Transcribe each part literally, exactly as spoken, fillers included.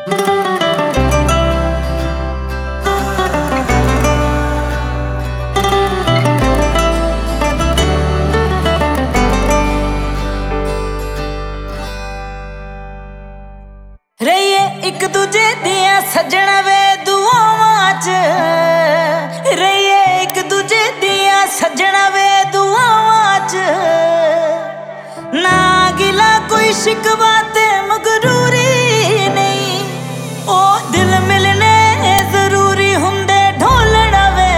रहिए एक दूजे दिया सजण वे दुआवां च, रहिए एक दूजे दिया सजण वे दुआवां च। ना गिला कोई शिकवा ते मगरूरी नहीं, ओ दिल मिलने जरूरी हुंदे ढोलण वे।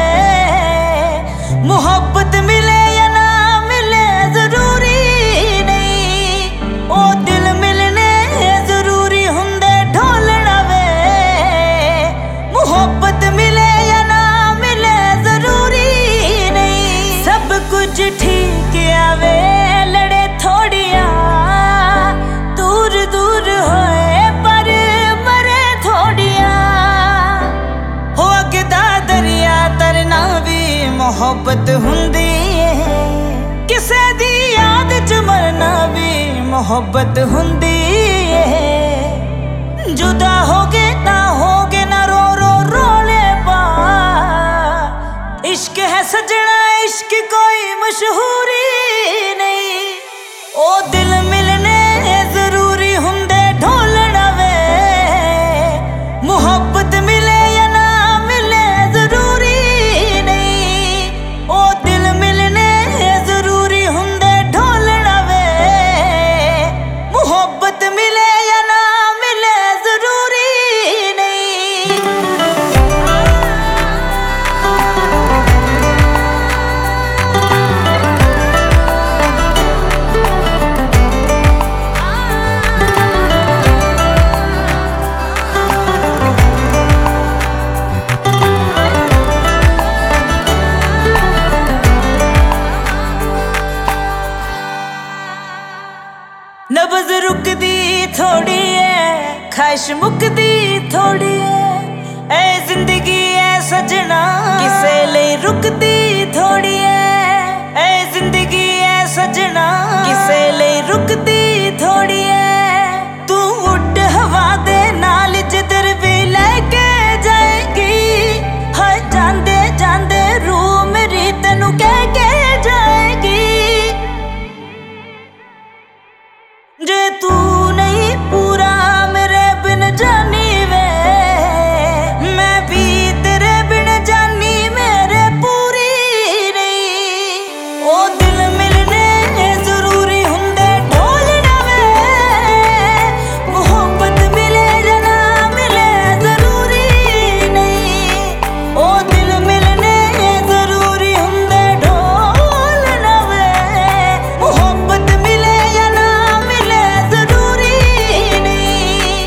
मुहब्बत मिले या ना मिले जरूरी नहीं, ओ दिल मिलने जरूरी हुंदे ढोलण वे। मुहब्बत मिले या ना मिले जरूरी नहीं, सब कुछ ठीक आवे लड़े थोड़िया, दूर दूर होए पर मरे थोड़िया। हो अगदा दरिया तरना भी मुहब्बत हुंदी है, किसे दी याद च मरना भी मुहब्बत हुंदी है। जुदा होगे ना होगे ना रो रो रोले पा, इश्क है सजना इश्क कोई मशहूरी नहीं, ओ दिल मिलने जरूरी हुंदे ढोलण वे। मुहब्बत मिले या ना मिले जरूरी नहीं, ओ दिल मिलने जरूरी हुंदे ढोलण वे। मुहब्बत मिले या ना मिले जरूरी नहीं। नब्ज़ रुकदी थोड़ी है, ख्वाहिश मुकदी थोड़ी है, ऐ जिंदगी है सजना किसे लिए रुकदी थोड़ी है। ऐ जिंदगी है सजना किसे लिए रुकदी थोड़ी है। तू उड़ हवा दे नाल जिधर भी लेके जाएगी, हर जांदे जांदे रूह मेरी तेनू कह के जाएगी। जे तू नहीं पूरा मेरे बिन जानी वे, मैं भी तेरे बिन जानी मेरे पूरी नहीं, ओ दिल मिलने जरूरी हुंदे ढोलण वे। मुहब्बत मिले या ना मिले जरूरी नहीं, ओ दिल मिलने जरूरी हुंदे ढोलण वे। मुहब्बत मिले या ना मिले जरूरी नहीं।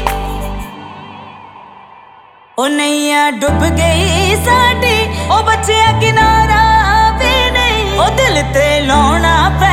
ओ नैया डुब गई साडी, ओ बचिया किनारा भी नहीं, ओ दिल ते लाउणा पै